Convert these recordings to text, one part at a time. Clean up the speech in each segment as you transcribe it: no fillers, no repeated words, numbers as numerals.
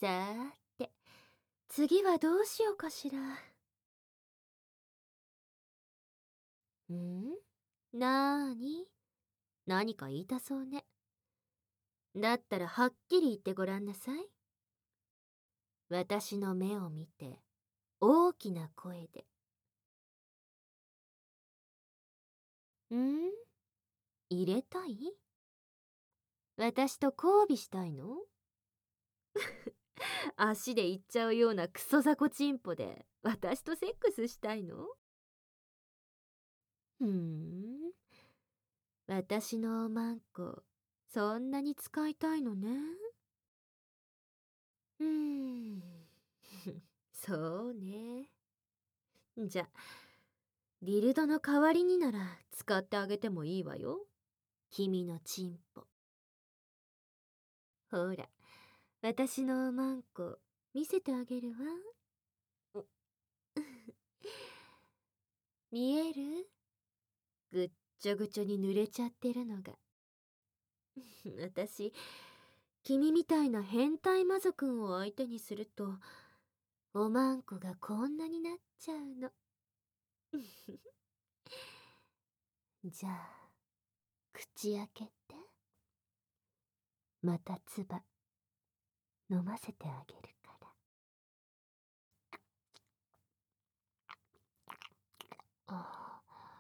さーて、次はどうしようかしら。なーに？何か言いたそうね。だったらはっきり言ってごらんなさい。私の目を見て、大きな声で。入れたい？私と交尾したいの？足で行っちゃうようなクソザコチンポで私とセックスしたいの？私のおまんこ、そんなに使いたいのね。うーん、そうね。じゃ、ディルドの代わりになら使ってあげてもいいわよ。君のチンポ。ほら、私のおまんこ、見せてあげるわ。見える？ぐっちょぐちょに濡れちゃってるのが。私、君みたいな変態魔族を相手にすると、おまんこがこんなになっちゃうの。じゃあ、口開けて。また唾、飲ませてあげるから。あ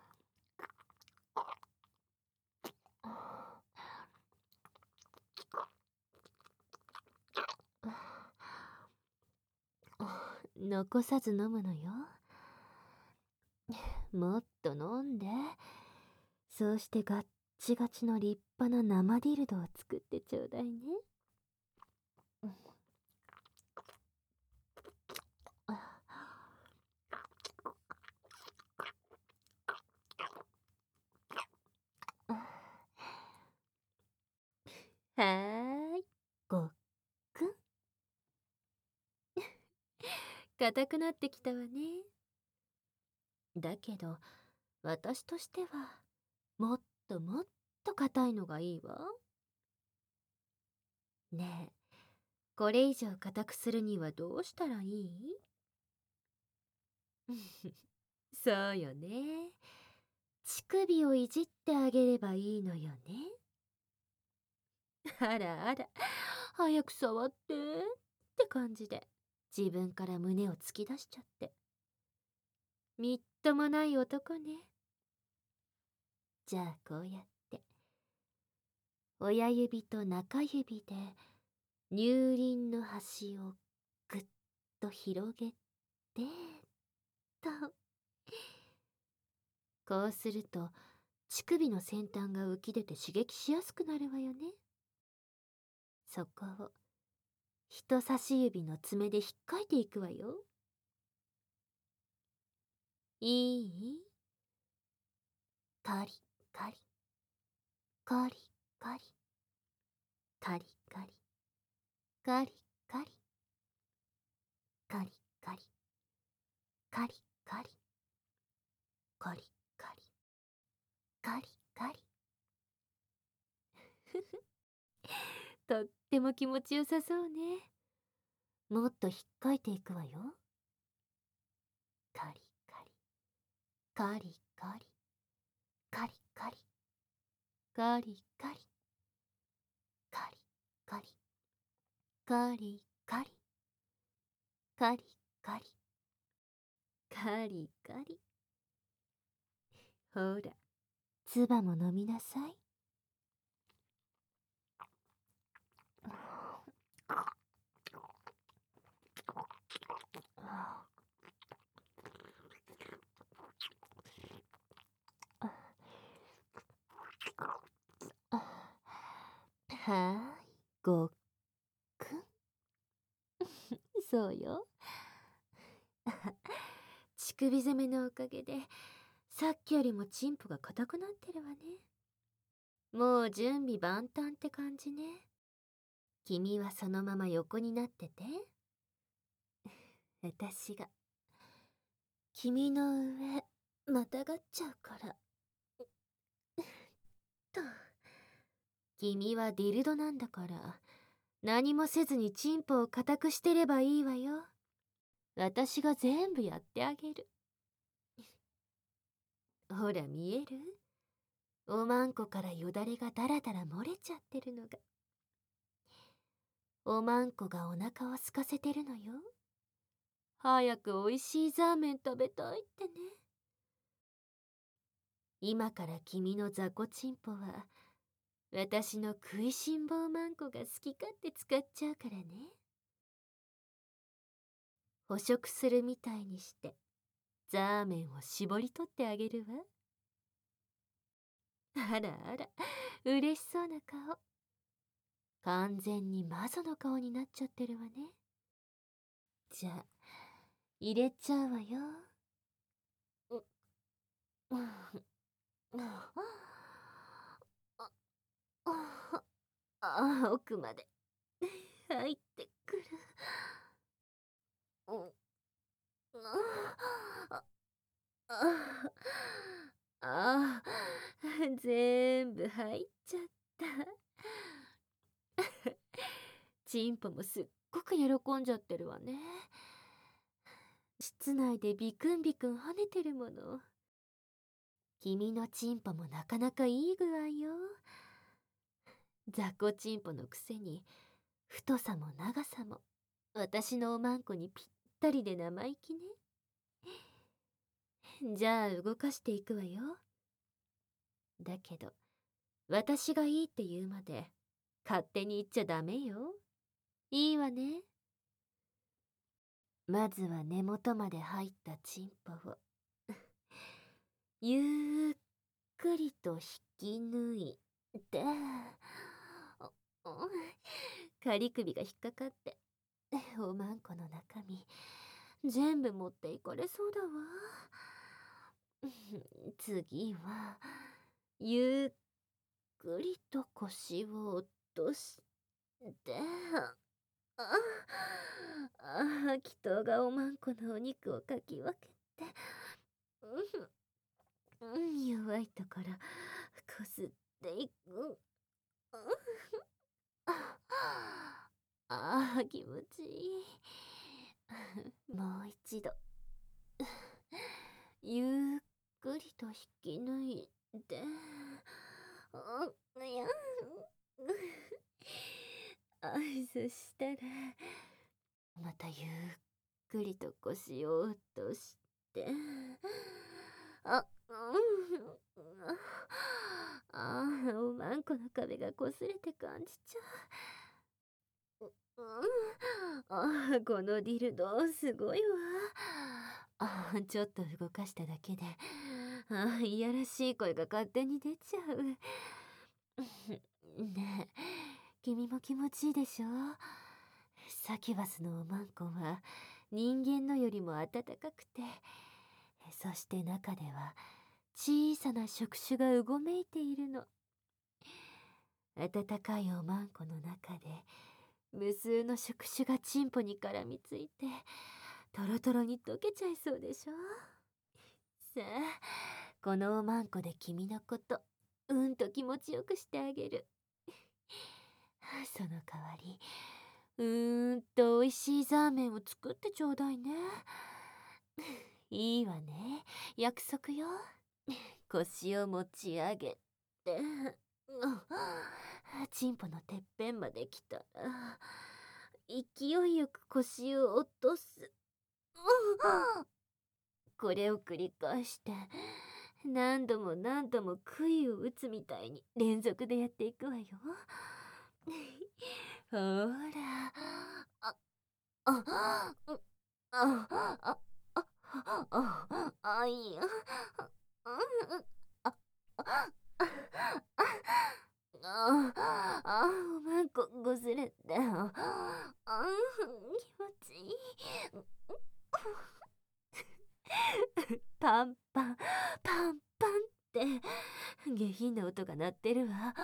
残さず飲むのよ。もっと飲んで。そうしてガッチガチの立派な生ディルドを作ってちょうだいね。はーい、ごっくん。硬くなってきたわね。だけど、私としては、もっともっと硬いのがいいわ。ねえ、これ以上硬くするにはどうしたらいい？そうよね。乳首をいじってあげればいいのよね。あらあら、早く触ってって感じで自分から胸を突き出しちゃって。みっともない男ね。じゃあこうやって親指と中指で乳輪の端をぐっと広げてと。こうすると乳首の先端が浮き出て刺激しやすくなるわよね。そこを人差し指の爪で引っかいていくわよ。いい？カリカリカリカリカリカリカリカリカリカリカリカリカリカリカリカリ。ふふ、とっても気持ちよさそうね。もっと引っかいていくわよ。カリカリカリカリカリカリカリカリカリカリカリカリカリカリカリカリ。ほら、唾も飲みなさい。はーい、ごっくん。そうよ。乳首攻めのおかげで、さっきよりもチンポが硬くなってるわね。もう準備万端って感じね。君はそのまま横になってて。私が、君の上、またがっちゃうから。と。君はディルドなんだから、 何もせずにチンポを固くしてればいいわよ。私が全部やってあげる。ほら見える？おまんこからよだれがだらだら漏れちゃってるのが。おまんこがお腹を空かせてるのよ。早くおいしいザーメン食べたいってね。今から君の雑魚チンポは、私の食いしん坊まんこが好き勝手使っちゃうからね。捕食するみたいにして、ザーメンを絞り取ってあげるわ。あらあら、嬉しそうな顔。完全に魔女の顔になっちゃってるわね。じゃあ、入れちゃうわよ。奥まで入ってくる。ああ、全部入っちゃった。チンポもすっごく喜んじゃってるわね。室内でビクンビクン跳ねてるもの。君のチンポもなかなかいい具合よ。雑魚チンポのくせに太さも長さも私のおまんこにぴったりで生意気ね。じゃあ動かしていくわよ。だけど私がいいって言うまで勝手に言っちゃダメよ。いいわね。まずは根元まで入ったチンポをゆっくりと引き抜いて、仮首が引っかかっておまんこの中身全部持っていかれそうだわ。次はゆっくりと腰を落として祈祷がおまんこのお肉をかき分けて、弱いところこすっていく。気持ちいい。もう一度ゆっくりと引き抜いて、いやそしたらまたゆっくりと腰を落として、あ、おまんこの壁が擦れて感じちゃう。このディルドすごいわ。ちょっと動かしただけで、いやらしい声が勝手に出ちゃう。ねえ、君も気持ちいいでしょ？サキュバスのおまんこは人間のよりも温かくて、そして中では小さな触手がうごめいているの。温かいおまんこの中で無数の触手がチンポに絡みついてトロトロに溶けちゃいそうでしょ？さあ、このおまんこで君のことうんと気持ちよくしてあげる。その代わり美味しいザーメンを作ってちょうだいね。いいわね、約束よ。腰を持ち上げて、チンポのてっぺんまで来たら勢いよく腰を落とす。これを繰り返して何度も何度も杭を打つみたいに連続でやっていくわよ。ほら、あ、あ、あ、いや、おまんこごすれて、気持ちいい。パンパン、パンパンって下品な音が鳴ってるわ。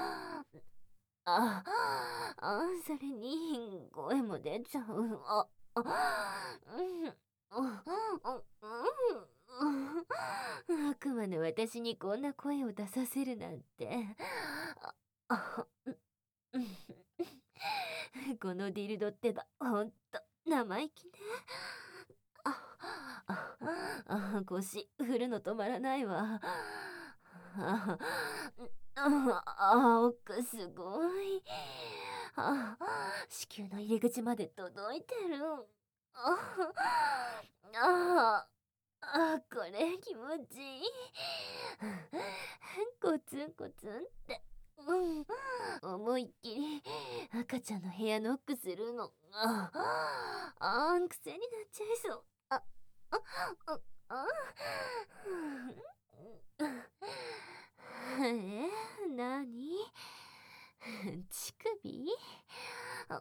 それに声も出ちゃう。悪魔の私にこんな声を出させるなんて。 このディルドってば、ほんと、生意気ね。腰、振るの止まらないわ。奥すごい。子宮の入り口まで届いてる。これ気持ちいい。コツンコツンって。思いっきり赤ちゃんの部屋ノックするの。癖になっちゃいそう。あ、なに乳首あ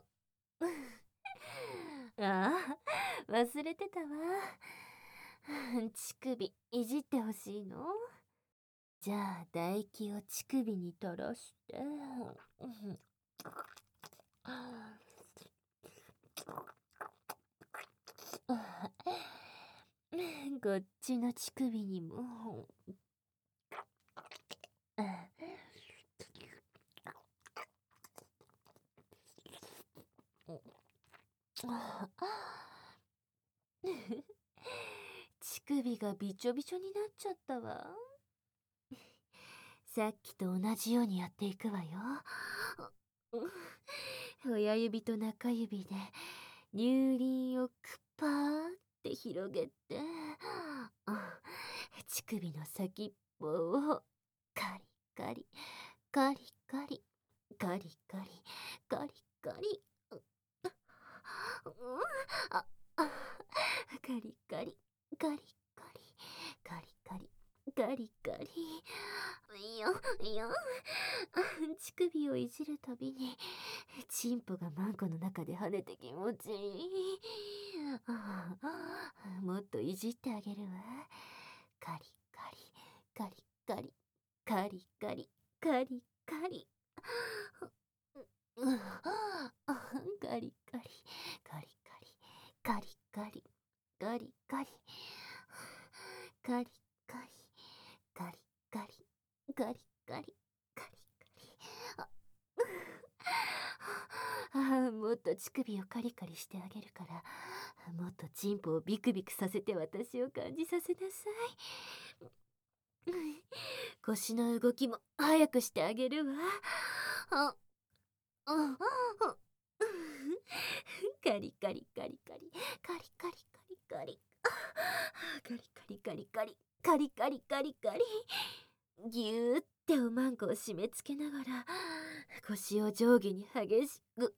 忘れてたわ。乳首いじってほしいの？じゃあ唾液を乳首に垂らして。こっちの乳首にも。乳首がびちょびちょになっちゃったわ。さっきと同じようにやっていくわよ。親指と中指で乳輪をくぱーって広げて、乳首の先っぽをカリカリカリカリカリカリカリカリあカリカリカリカリカリカリガリガリ。いやいや、乳首をいじるたびにチンポがマンコの中で跳ねて気持ちいい。もっといじってあげるわ。カリカリカリカリカリカリカリカリガリガリガリガリガリガリガリガリガリガリガリガリガリガリガリもっと乳首をカリカリしてあげるから、もっとチンポをビクビクさせて私を感じさせなさい。腰の動きも早くしてあげるわ。カリカリカリカリカリカリカリカリカリカリカリカリカリカリカリカリぎゅーっておまんこを締め付けながら腰を上下に激しく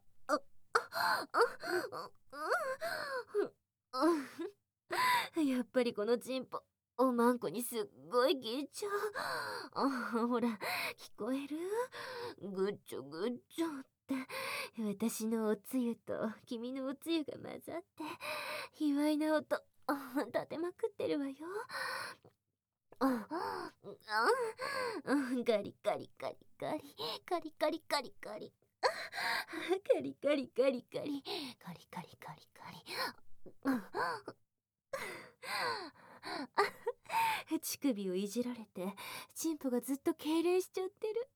やっぱりこのチンポおまんこにすっごい緊張。ほら聞こえる？ぐっちょぐっちょって私のおつゆと君のおつゆが混ざって卑猥な音立てまくってるわよ。ガリガリガリガリカリカリカリカリカリカリカリカリカリカリカリカリ乳首をいじられてチンポがずっと痙攣しちゃってる。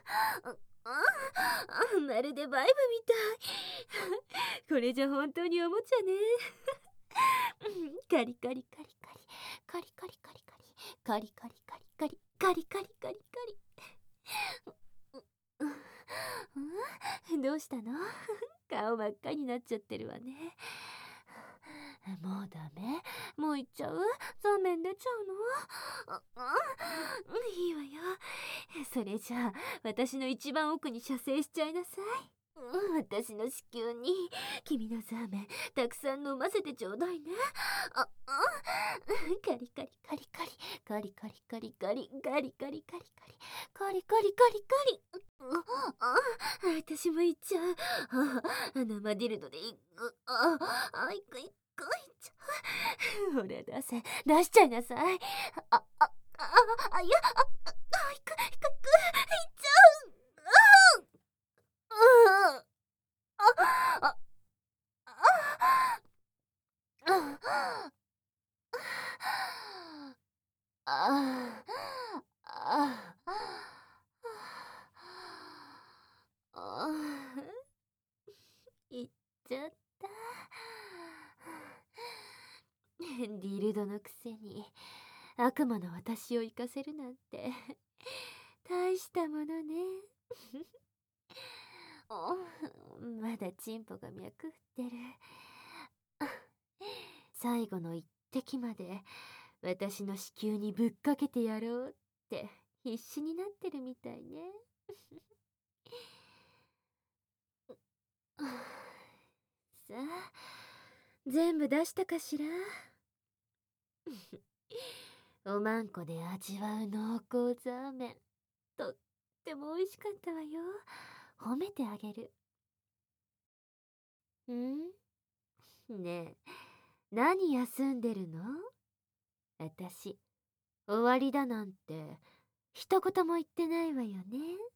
まるでバイブみたい。これじゃ本当におもちゃね。カリカリカリカリカリカリカリカリカリカリカリカリカリカリカリカリ。どうしたの？顔真っ赤になっちゃってるわね。もうダメ？もう行っちゃう？座面出ちゃうの？いいわよ。それじゃあ私の一番奥に射精しちゃいなさい。私の子宮に君のザーメンたくさん飲ませてちょうだいね。カリカリカリカリカリカリカリカリカリカリカリカリカリカリカリカリ。私も行っちゃう。生ディルドで行く。行く行く行っちゃう。ほら出しちゃいなさい。いや行く行く行っちゃう。 ちゃった。ディルドのくせに悪魔の私を生かせるなんて大したものね。まだチンポが脈打ってる。最後の一滴まで私の子宮にぶっかけてやろうって必死になってるみたいね。さあ、全部出したかしら。おまんこで味わう濃厚ザーメン、とっても美味しかったわよ。褒めてあげる。ねえ、何休んでるの？私、終わりだなんて一言も言ってないわよね。